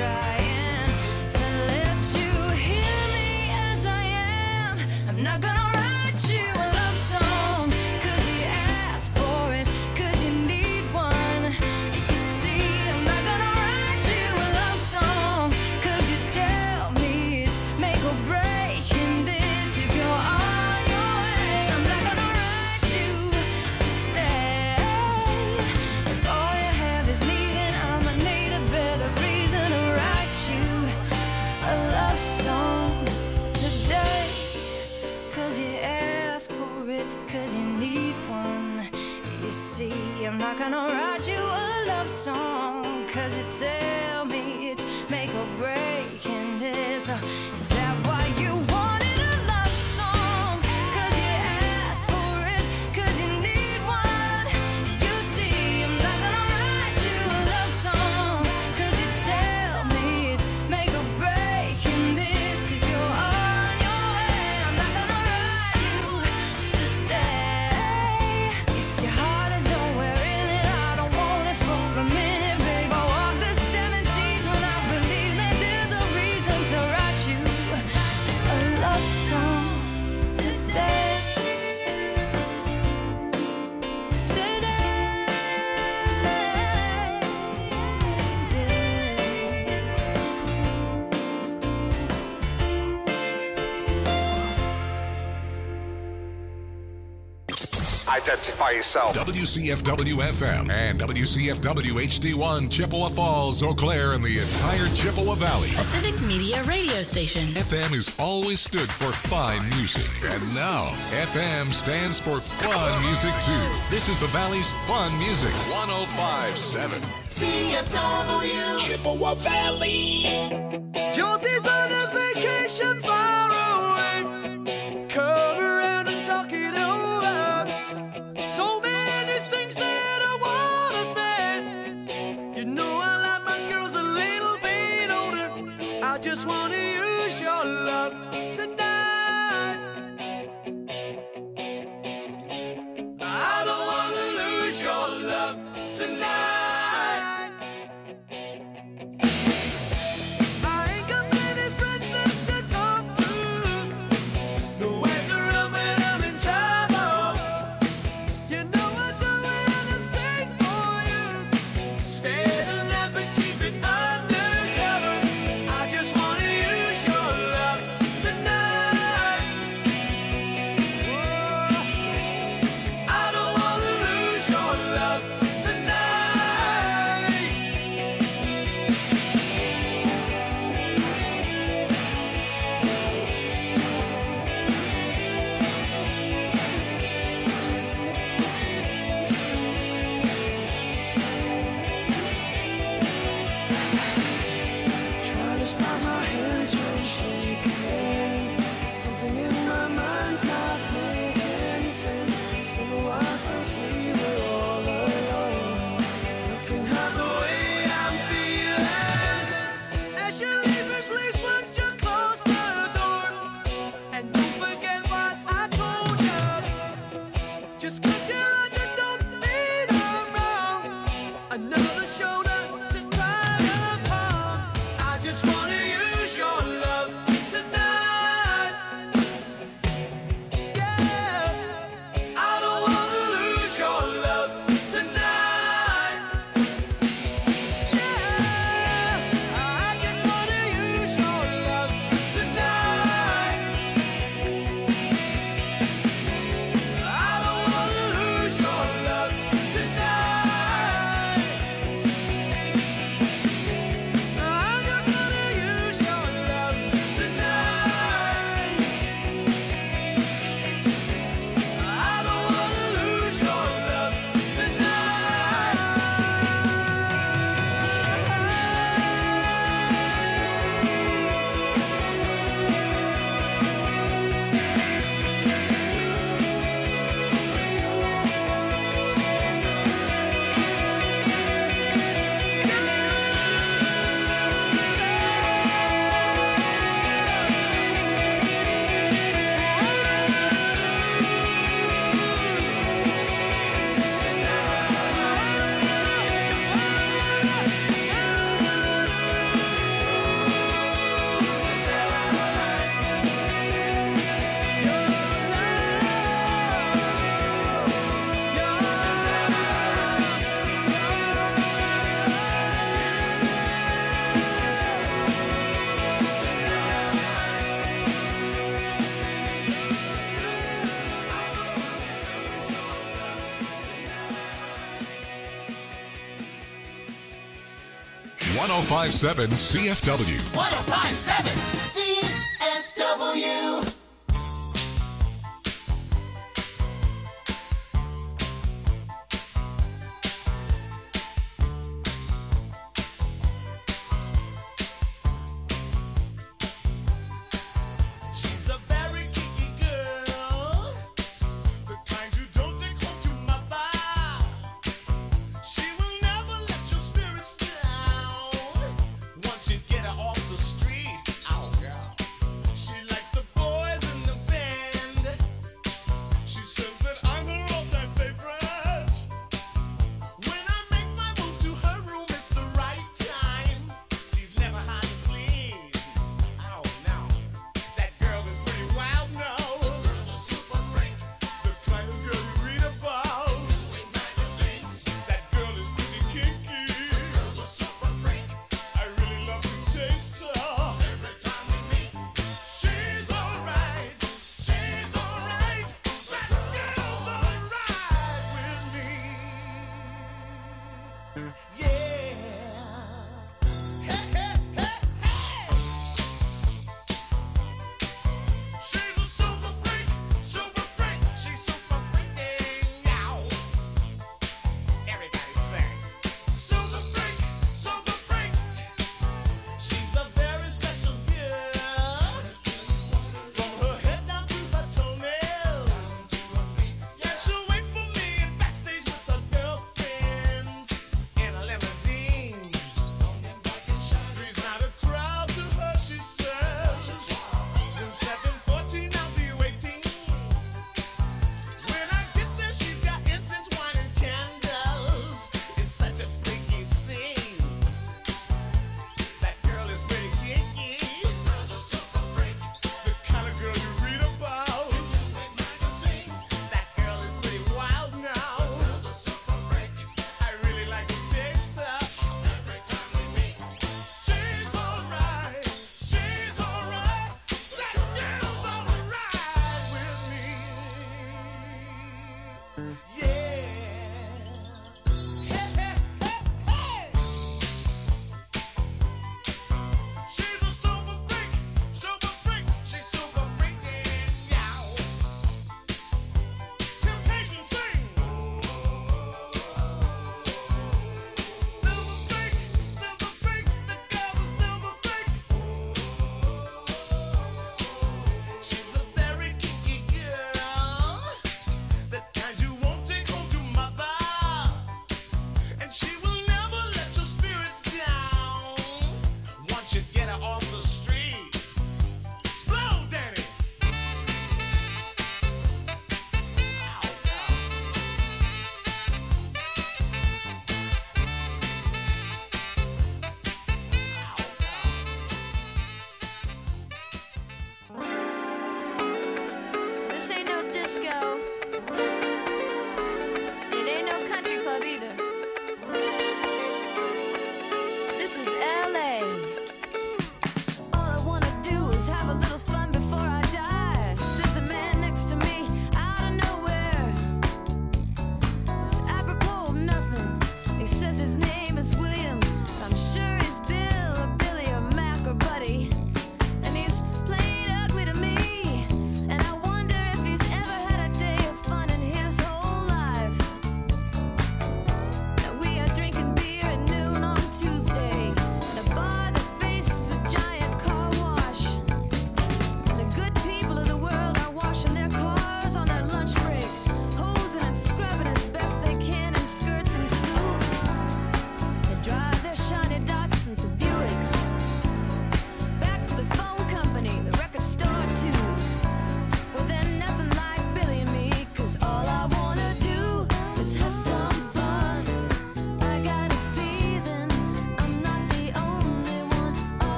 trying to let you hear me as I am. I'm not gonna write you a love song, 'cause you ask for it, 'cause you need one. You see, I'm not gonna write you a love song, 'cause you tell me it's make or break in this if you're on your way. I'm not gonna write you to stay. If all you have is leaving, I'ma need a better reason to write you a love song today. 'Cause you ask for it, 'cause you need one. You see, I'm not gonna write you a love song, 'cause you tell me it's make or break in this. Is that why you wanted a love song? 'Cause you asked for it, 'cause you need one. You see, I'm not gonna write you a love song, 'cause you tell me it's make or break in this if you're on your way. I'm not gonna write you to stay. If your heart is nowhere in it, I don't want it for a minute, babe. I walk the 17s when I believe that there's a reason to write you a love song today. Identify yourself. WCFW FM and WCFW HD1 Chippewa Falls, Eau Claire, and the entire Chippewa Valley. A civic media radio station. FM has always stood for fine music, and now FM stands for fun music too. This is the Valley's fun music. 105.7 CFW Chippewa Valley. Josie's on a vacation far away. Come around and talk it over. So many things that I wanna say. You know I like my girls a little bit older. I just wanna use your love tonight. I don't wanna lose your love tonight. I ain't got many friends left to talk to. No ways around when I'm in trouble. You know I'd do anything for you. Stay the night but keep it undercover. I just wanna use your love tonight. 1057 CFW. 1057 CFW. She's a very kinky girl, the kind you don't take home to mother. She will never let your spirits down once you get her off the street. Oh, girl. She likes the boys in the band. She says that I'm her all-time favorite. When I make my move to her room, it's the right time. She's never hard to please. Oh, no. That girl is pretty wild now. The girl's a super freak. The kind of girl you read about. In magazines. That girl is pretty kinky. The girl's a super freak. I really love to taste her. Every time we meet. She's alright. She's alright. That girl's alright with me. Yeah. Hey, hey, hey, hey. She's a super freak, super freak. She's super freaking now. Everybody sing. Super freak, super freak. She's a very special girl. From her head down to her toenails. Yeah, she'll wait for me backstage with her girlfriends in a limousine. Three's not a crowd to her, she says. Room 714, I'll be waiting. When I get there, she's got incense, wine, and candles. It's such a freaky scene. That girl is pretty kinky. The girl's a super freak. The kind of girl you read about. In magazines. That girl is pretty wild now. The girl's a super freak. I really like to taste her. Every time we meet. She's alright. She's alright. That girl's alright with me. Yeah. Hey, hey, hey, hey. She's a super freak. Super freak. She's super freaking yow. Temptation sing. Silver freak. Silver freak. The girl's a silver freak. She's a very kinky girl, the kind you won't take home to mother. And she will never let your spirits down once you get her off the street. Blow, Danny. This ain't no disco. It ain't no country club either. This is LA.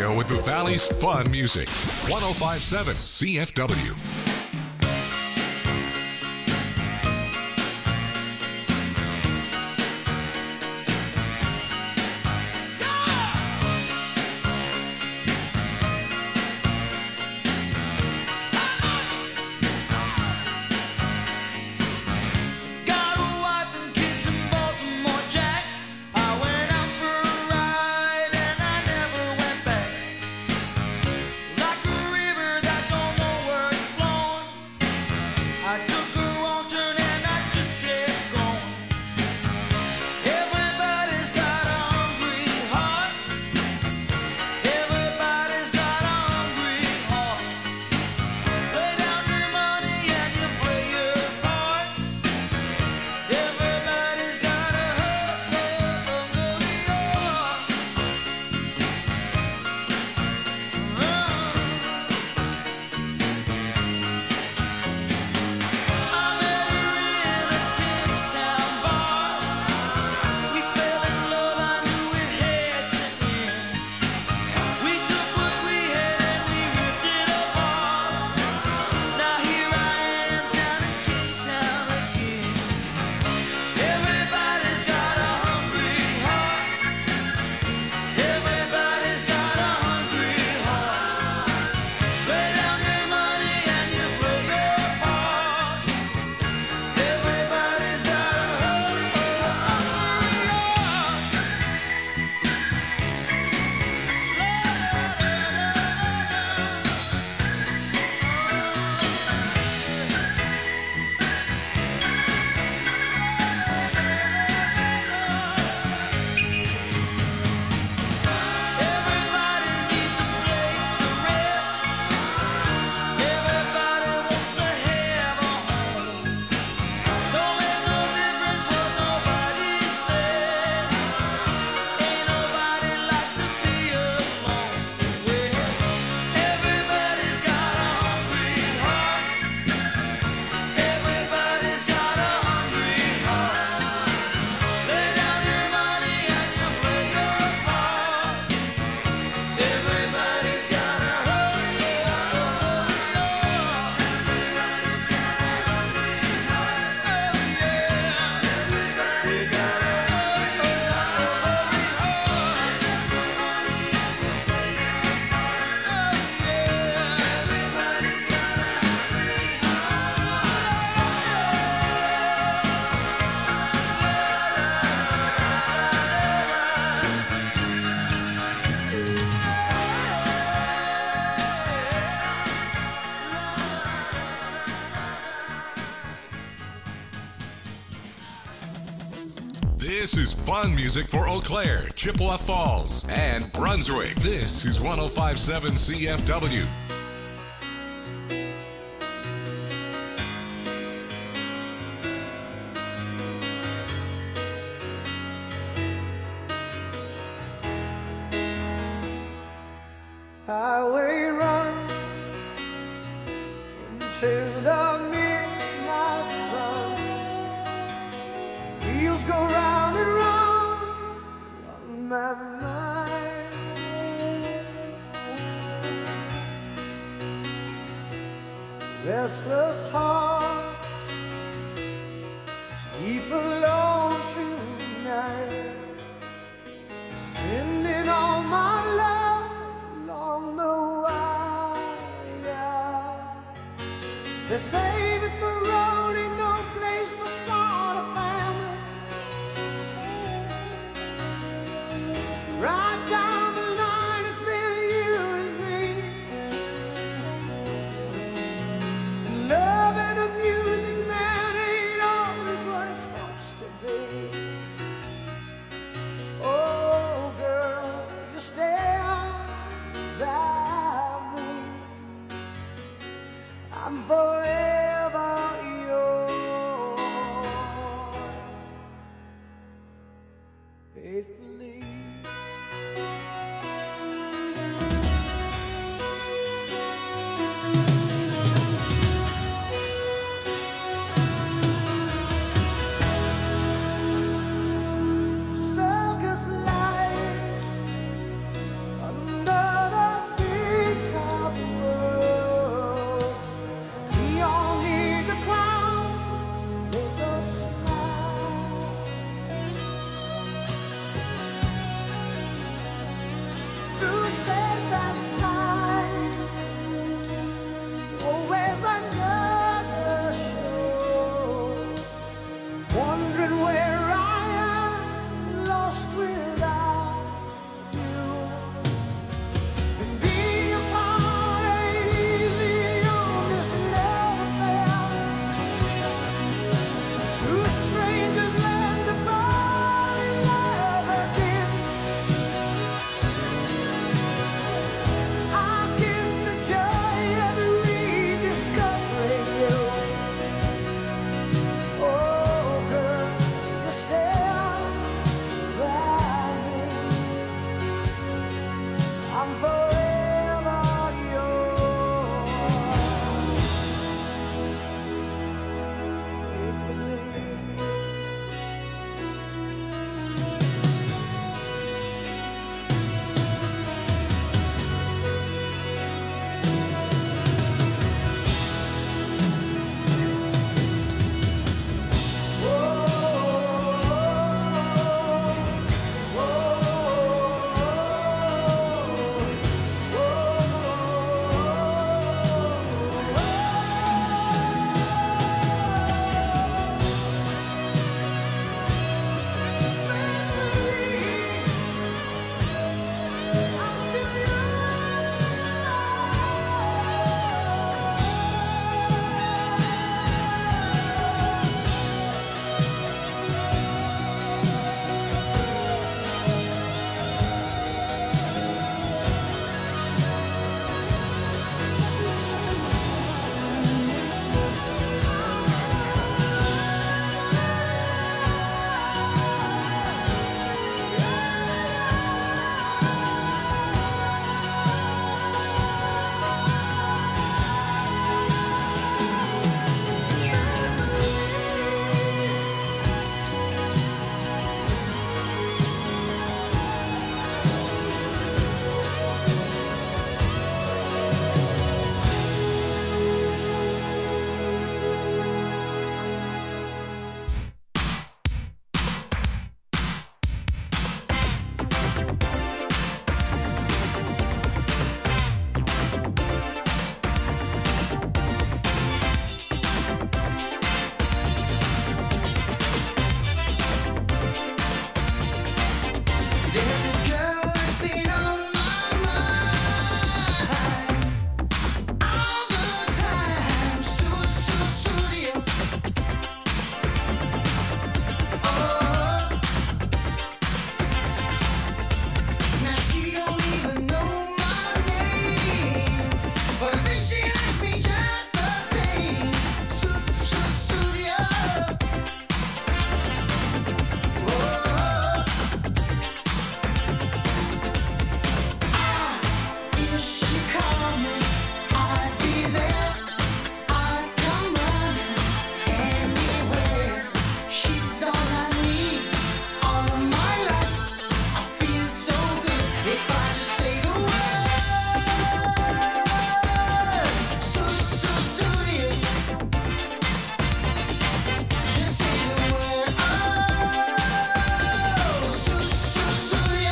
radio with the Valley's fun music. 1057 CFW. This is fun music for Eau Claire, Chippewa Falls, and Brunswick. This is 1057 CFW. Highway run into the midnight sun. Wheels go round and round on my mind. Restless hearts sleep alone tonight, sending all my love along the wire. They say that the road ain't no place to start a family. Right down the line, it's been you and me. And loving a music man ain't always what it's supposed to be. Oh, girl, you stand by me. I'm forever wondering where I am, lost without you. And being apart ain't easy on this love affair. Two strangers learn to fall in love again. I get the joy of rediscovering you. Oh, girl, you're still by me. I'm forever yours, faithfully. I'm still There's a girl that's been on my mind all the time, so studio. Oh, now she don't even know my name, but I think she likes me just the same. Studio. Oh. If she called me, I'd be there. I'd come running anywhere. She's all I need, all of my life. I feel so good if I just say the word. Studio. Just say the word. Oh, studio.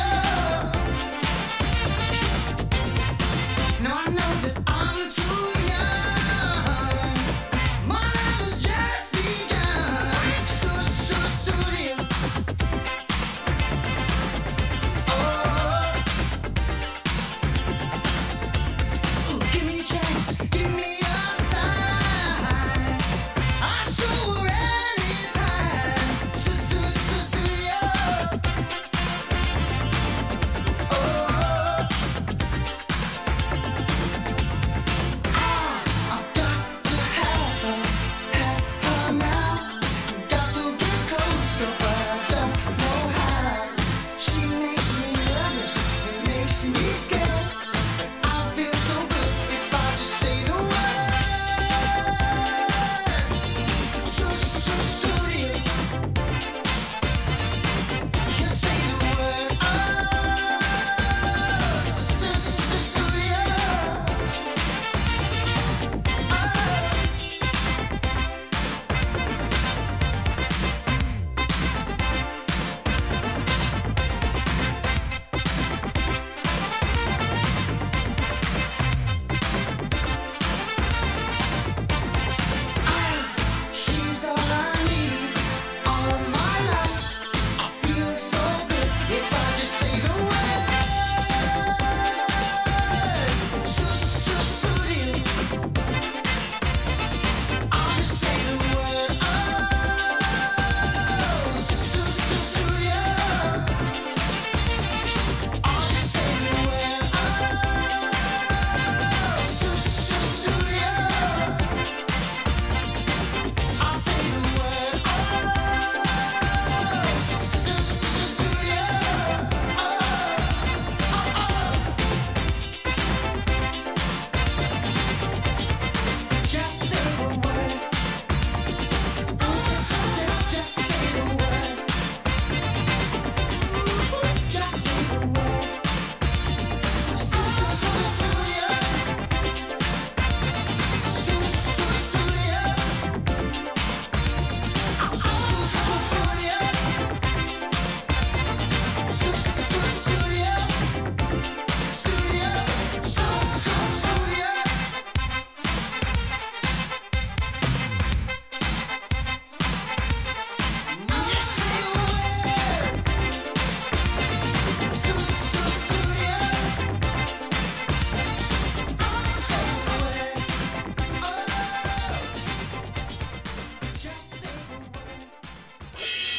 Now I know that I'm too young. My life has just begun. Studio. Oh, give me a chance, give me a sign. I'll show her anytime. Studio. Oh. I've got to have her now. Got to get closer, but I don't know how. She makes me nervous, it makes me scared. I feel so good if I just say the word. Studio. Just say the word. Oh, studio. Oh.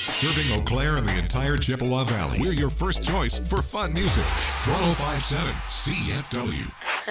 Serving Eau Claire and the entire Chippewa Valley. We're your first choice for fun music. 1057 CFW.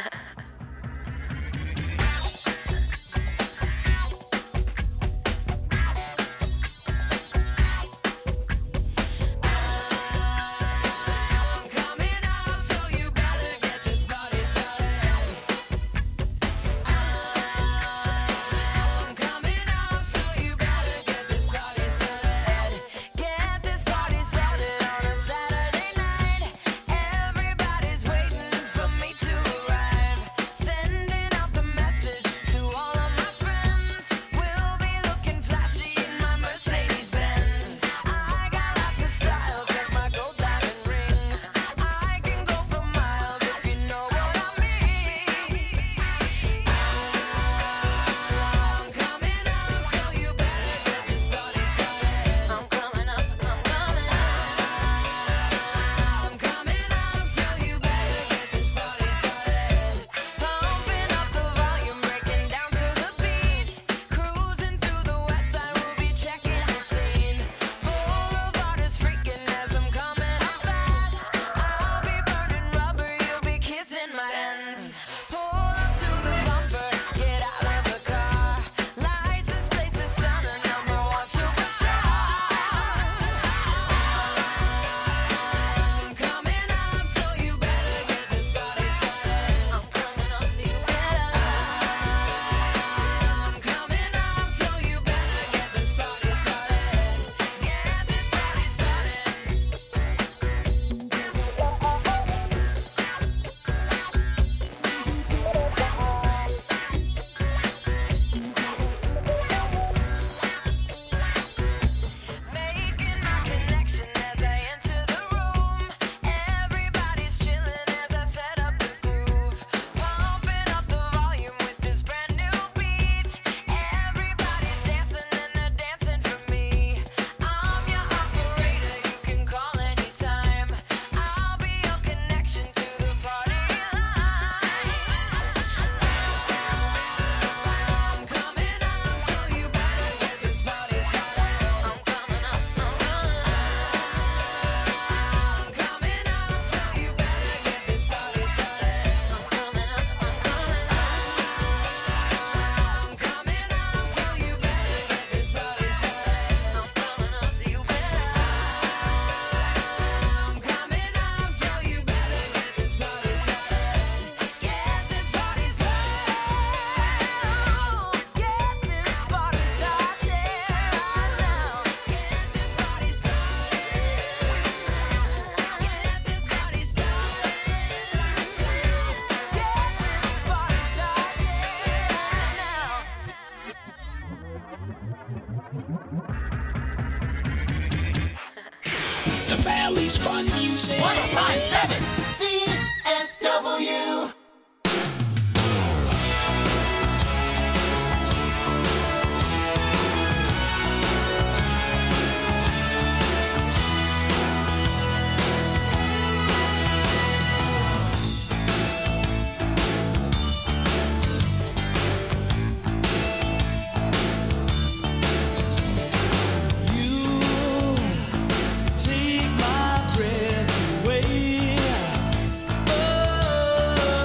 The Valley's fun music. 1057 CFW. Take my breath away. Oh,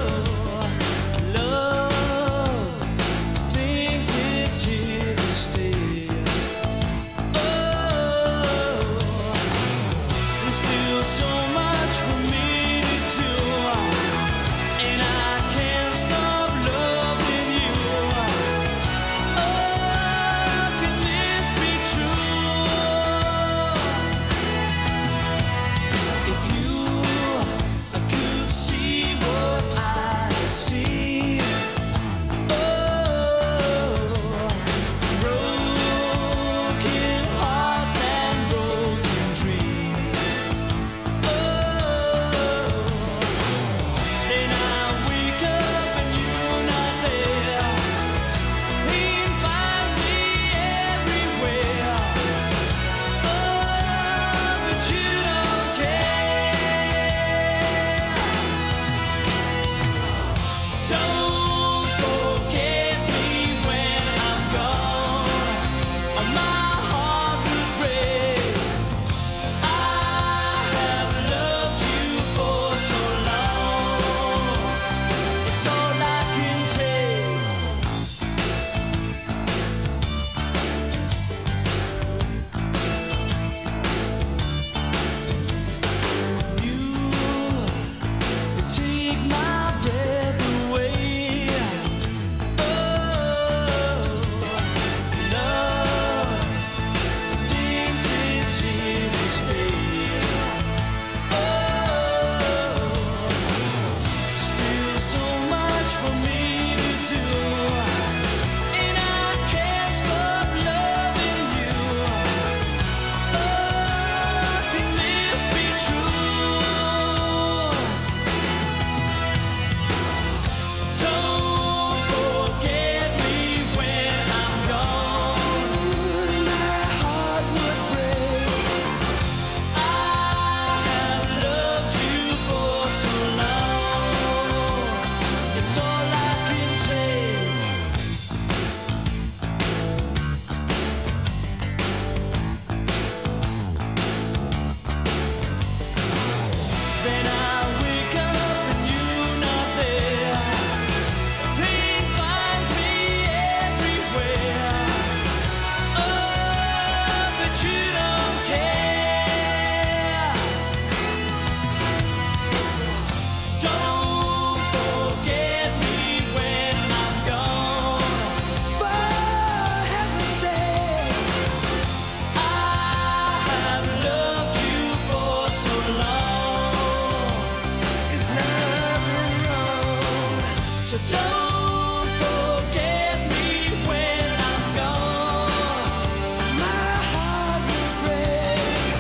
So don't forget me when I'm gone. My heart will break.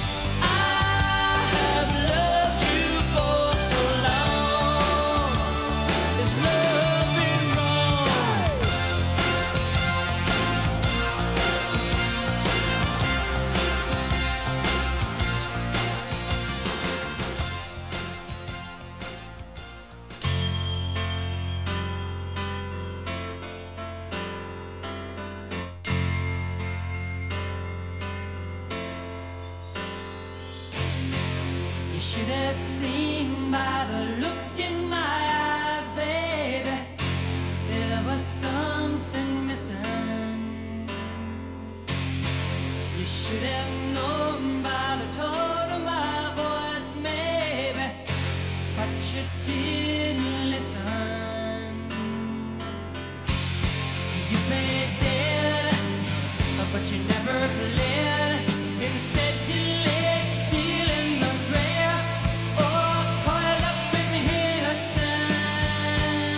I have loved you for so long. There's nothing wrong. You should have seen by the look in my eyes, baby. There was something missing. You should have known by the tone of my voice, maybe, but you didn't listen. You played dead, but you never played. Instead you laid still in the grass, or coiled up in the sand.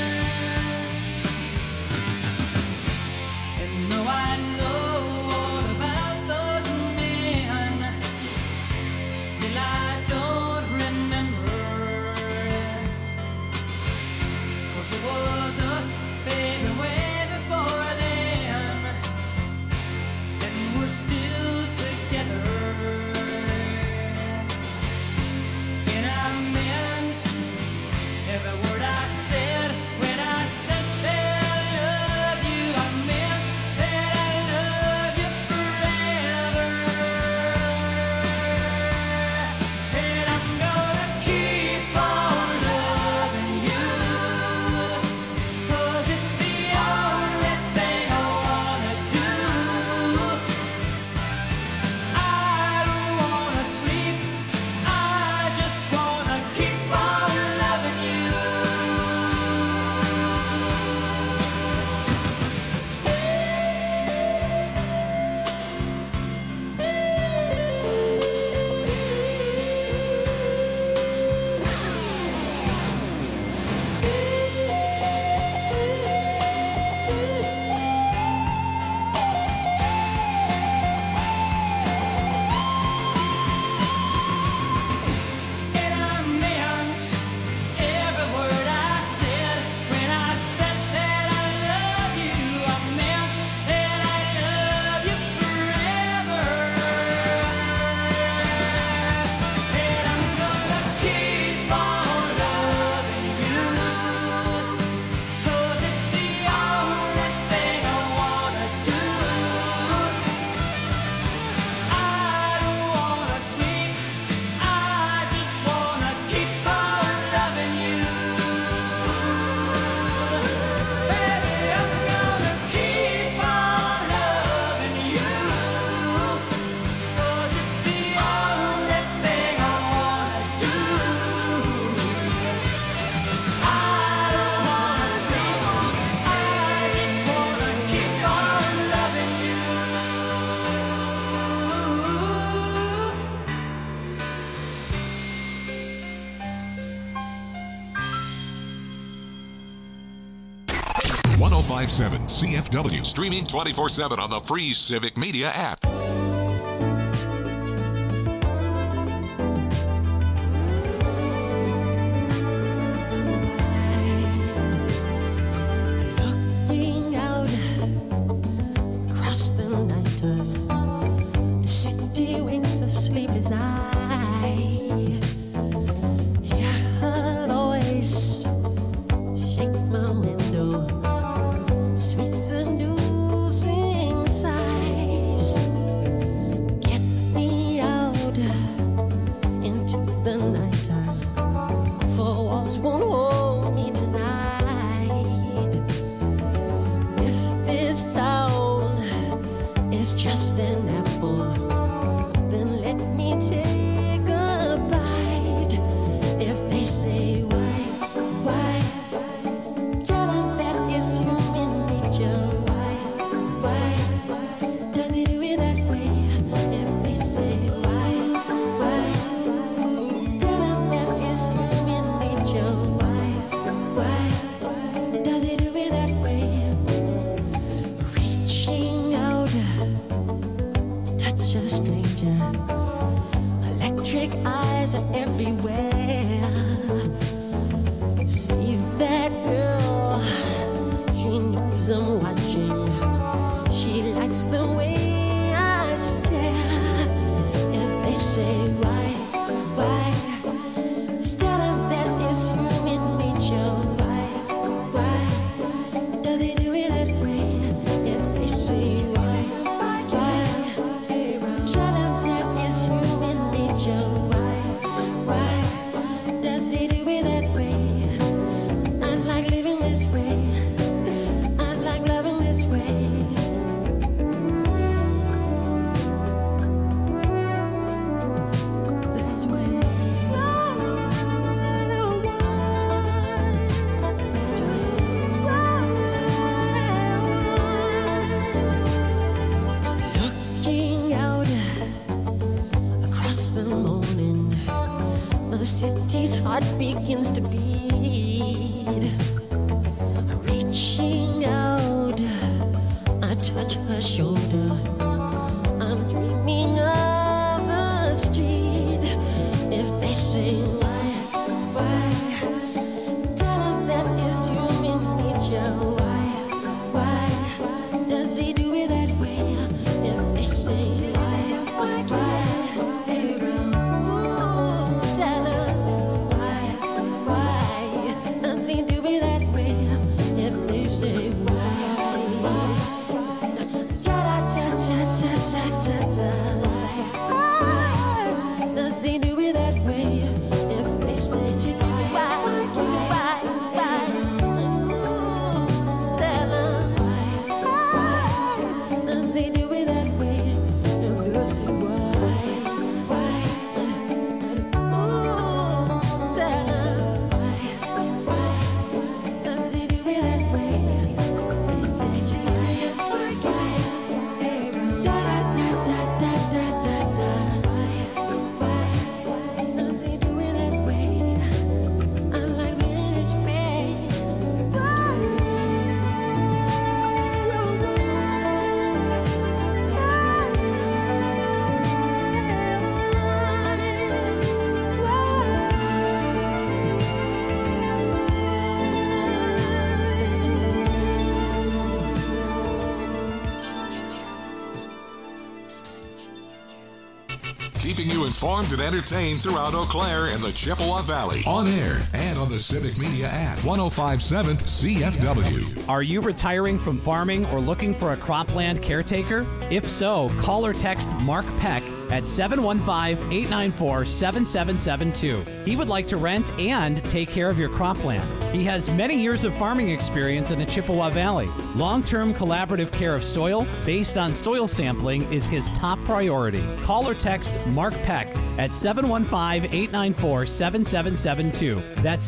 And though I know all about those men, still I don't remember. 'Cause it was us, baby, way before then, and we're still together. And I meant every word I said when I said that I love you. I meant that I love you forever. And I'm gonna keep on loving you, 'cause it's the only thing I wanna do. I don't wanna sleep, I just wanna keep on loving you. And I meant every word I said when I said that I love you. I meant that I love you forever. And I'm gonna keep on loving you, 'cause it's the only thing I wanna do. I don't wanna sleep, I just wanna keep on loving you. Baby, I'm gonna keep on loving you, 'cause it's the only thing I wanna do. I don't wanna sleep, I just wanna keep on loving you. .1057 CFW, streaming 24/7 on the free Civic Media app. Looking out across the night, the city winks a sleepless eye. Yeah, I'll always shake my window, sweet seducing sighs. Get me out into the nighttime, for walls won't hold me tonight. If this town is just an apple, then let me take nature. Electric eyes are everywhere. See that girl, she knows I'm watching. She likes the way I stare. If they say why, tell them that it's human nature. Why does he do it that way? If they say why, tell them that it's human nature. Why does he do it that way? I like living this way. I like loving this way. Looking out across the morning, the city's heart begins to beat. Reaching out, I touch her shoulder. I'm dreaming of the street. If they say why, tell them that it's human nature. Why does he do it that way? If they say why, tell them why does he do it that way? If they say why, does he do it that way? If they say why, tell them does he do it that way? If they say why, tell them does he do it that way? They say just does he do it that way? I like living this way. Keeping you informed and entertained throughout Eau Claire and the Chippewa Valley. On air and on the Civic Media app. 105.7 CFW. Are you retiring from farming or looking for a cropland caretaker? If so, call or text Mark Peck at 715-894-7772. He would like to rent and take care of your cropland. He has many years of farming experience in the Chippewa Valley. Long-term collaborative care of soil based on soil sampling is his top priority. Call or text Mark Peck at 715-894-7772. That's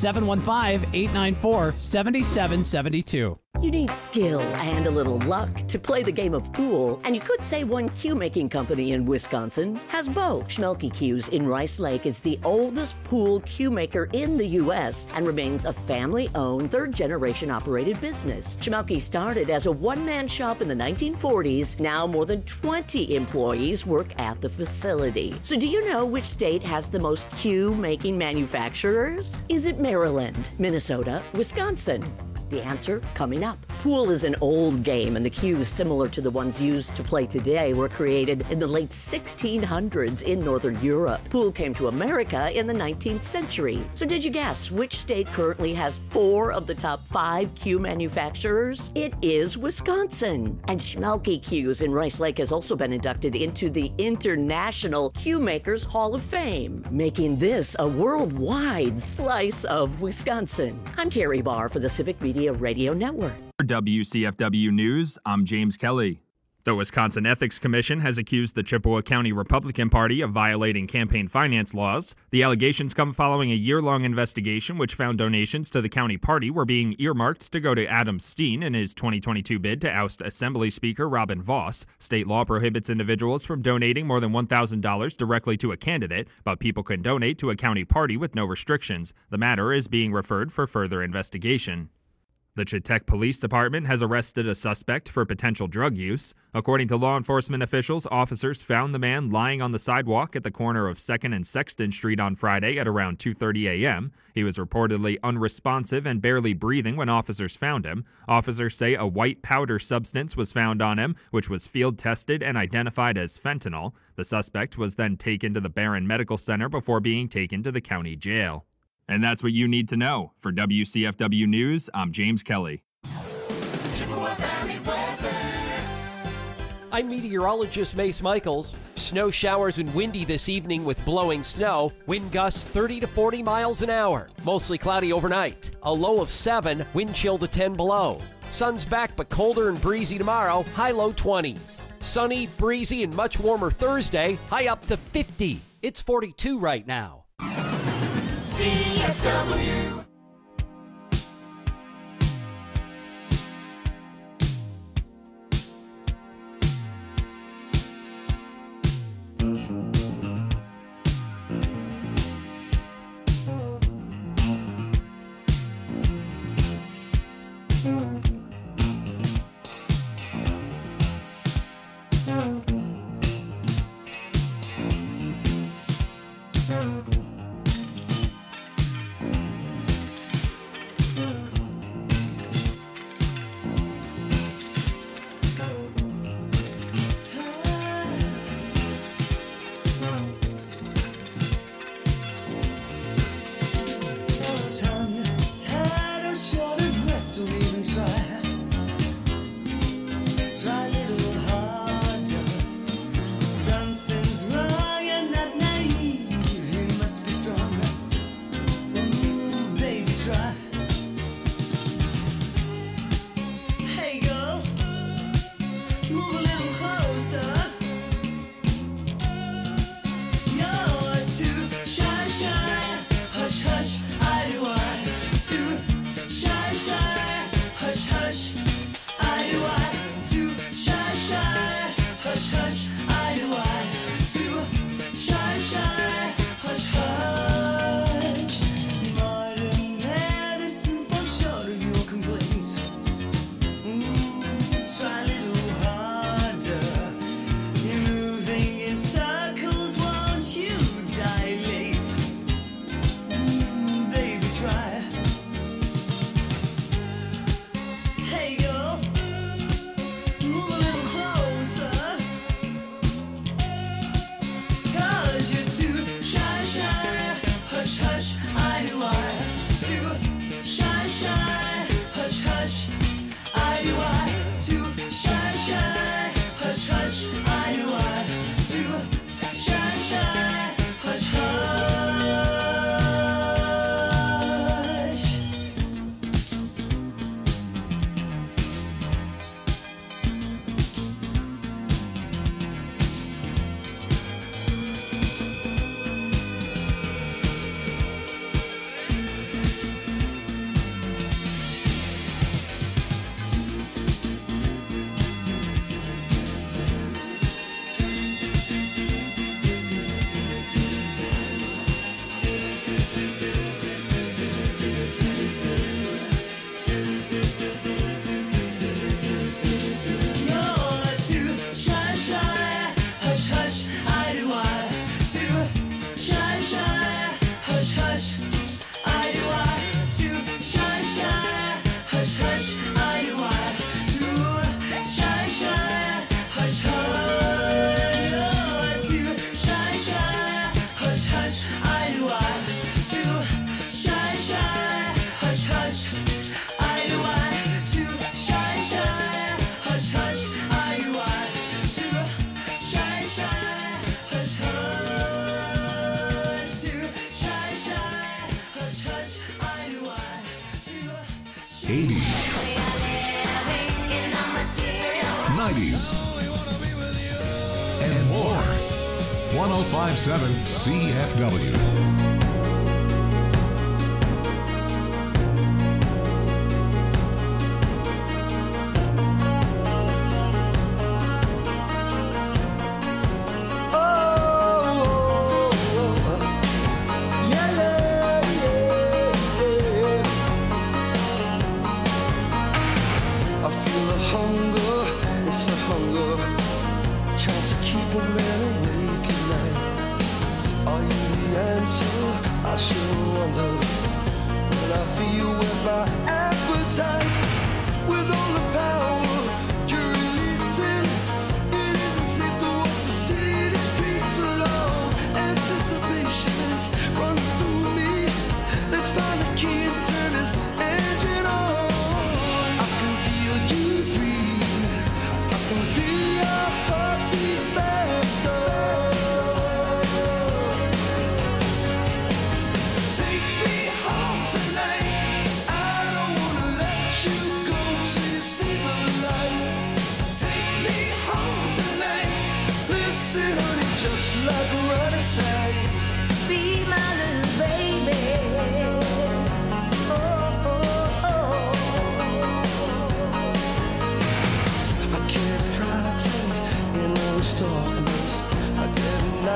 715-894-7772. You need skill and a little luck to play the game of pool, and you could say one cue making company in Wisconsin has both. Schmelke Cues in Rice Lake is the oldest pool cue maker in the U.S. and remains a family-owned, third-generation operated business. Schmelke started as a one-man shop in the 1940s. Now more than 20 employees work at the facility. So do you know which state has the most cue making manufacturers? Is it Maryland, Minnesota, Wisconsin? The answer coming up. Pool is an old game, and the cues similar to the ones used to play today were created in the late 1600s in Northern Europe. Pool came to America in the 19th century. So did you guess which state currently has 4 of the top 5 cue manufacturers? It is Wisconsin. And Schmelke Cues in Rice Lake has also been inducted into the International Cue Makers Hall of Fame, making this a worldwide slice of Wisconsin. I'm Terry Barr for the Civic Media Radio Network. For WCFW News, I'm James Kelly. The Wisconsin Ethics Commission has accused the Chippewa County Republican Party of violating campaign finance laws. The allegations come following a year-long investigation which found donations to the county party were being earmarked to go to Adam Steen in his 2022 bid to oust Assembly Speaker Robin Voss. State law prohibits individuals from donating more than $1,000 directly to a candidate, but people can donate to a county party with no restrictions. The matter is being referred for further investigation. The Chautauqua Police Department has arrested a suspect for potential drug use. According to law enforcement officials, officers found the man lying on the sidewalk at the corner of 2nd and Sexton Street on Friday at around 2:30 a.m. He was reportedly unresponsive and barely breathing when officers found him. Officers say a white powder substance was found on him, which was field tested and identified as fentanyl. The suspect was then taken to the Barron Medical Center before being taken to the county jail. And that's what you need to know. For WCFW News, I'm James Kelly. I'm meteorologist Mace Michaels. Snow showers and windy this evening with blowing snow. Wind gusts 30 to 40 miles an hour. Mostly cloudy overnight. A low of 7, wind chill to 10 below. Sun's back but colder and breezy tomorrow. High low 20s. Sunny, breezy, and much warmer Thursday. High up to 50. It's 42 right now. CFW. and more. 105.7 CFW.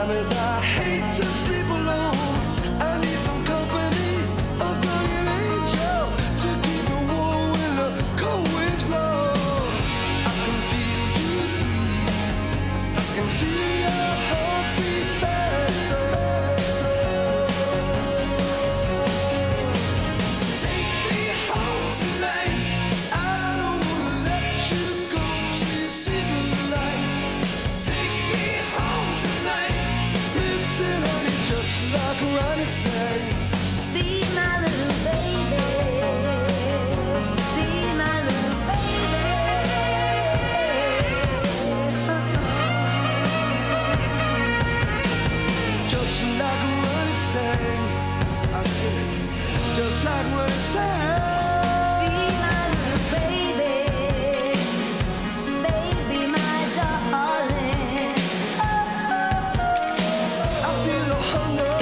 time as I hate to sleep alone. I need some company, a guardian angel to keep me warm when the cold winds blow. I can feel you breathe, I can feel your heartbeat faster. Take me home tonight. I don't wanna let you go till you see the light. Take me home tonight. Listen, honey, just like Ronnie sang. Be my little baby. Be my little baby. Just like Ronnie sang. I said, just like Ronnie sang. Be my little baby. Baby, my darling. I feel a hunger.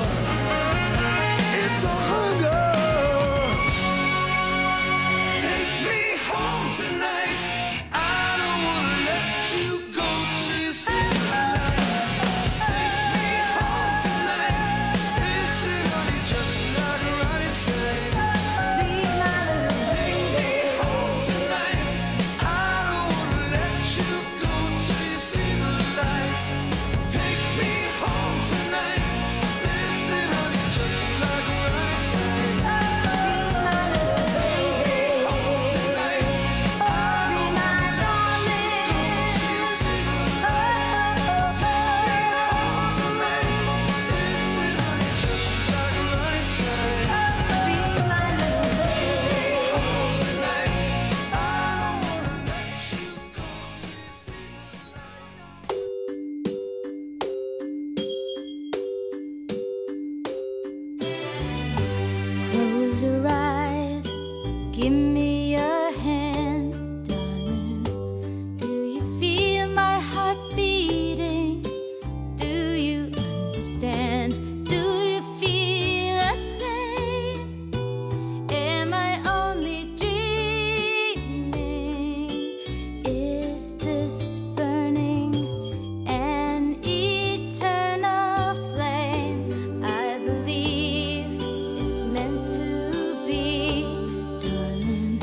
It's a hunger. Take me home tonight. I don't wanna let you go till you see the light. Take me home tonight. Listen, honey, just like Ronnie sang. Be my little Take me home tonight. I don't wanna let you go till you see the light. Take me home tonight. Listen, honey, just like Ronnie sang. Take me home tonight. I don't wanna let you go till you see the light. Take me home tonight. Listen, honey, just like Ronnie sang. Be my little Take me home tonight. I don't wanna let you go till you see the light. Close your eyes, give me your hand, darling. Do you feel my heart beating? Do you understand? Do you feel the same? Am I only dreaming? Is this burning an eternal flame? I believe it's meant to be, darling.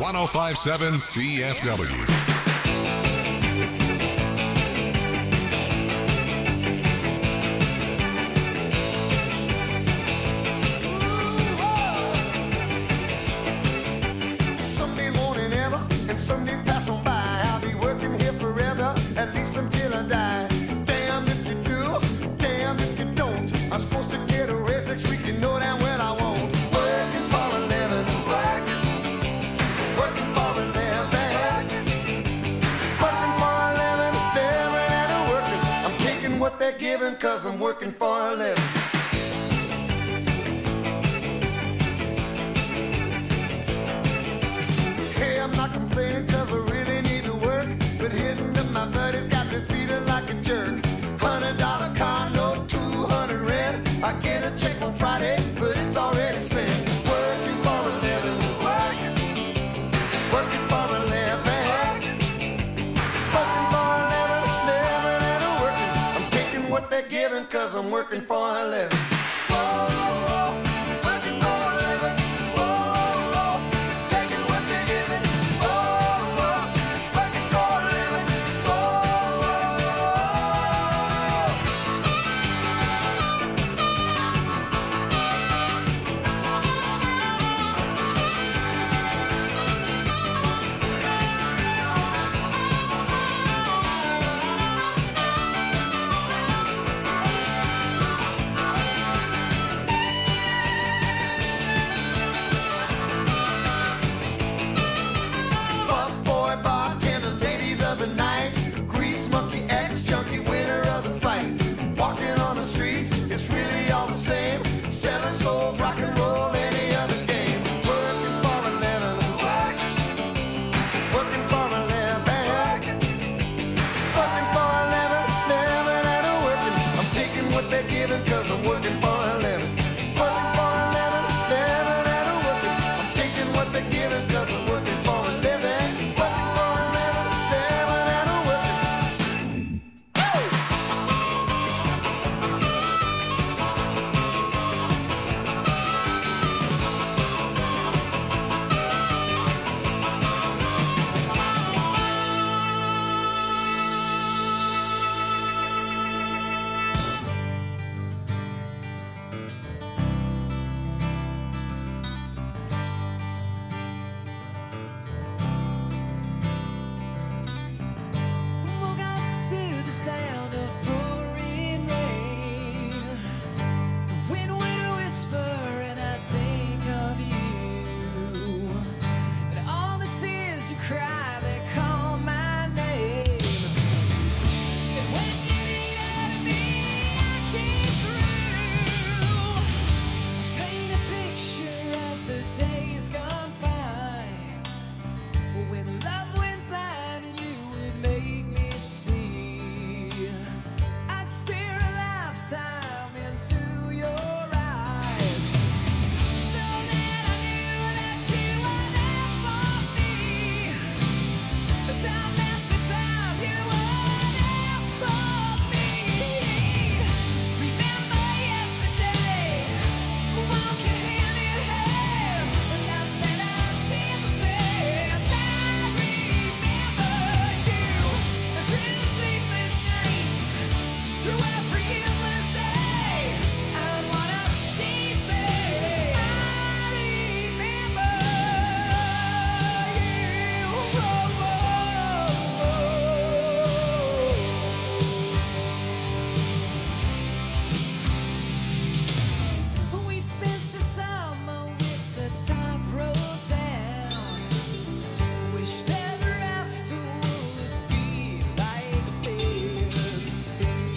1057 CFW. Somedays won't it ever, and some days pass on by. I'll be working here forever, at least until I die. Damn if you do, damn if you don't. I'm supposed to get a raise next week, you know damn well I won't. Working for a living, working for a living, working for a living, living and working. I'm taking what they're giving, cause I'm working for a living. Hey, I'm not complaining cause I really need to work, but hitting up my buddies got me feeling like a jerk. $100 car note, 200 rent. I get a check on Friday, but it's already spent. Working for a living, working for a living, working for a living, living and working. I'm taking what they're giving cause I'm working for a living.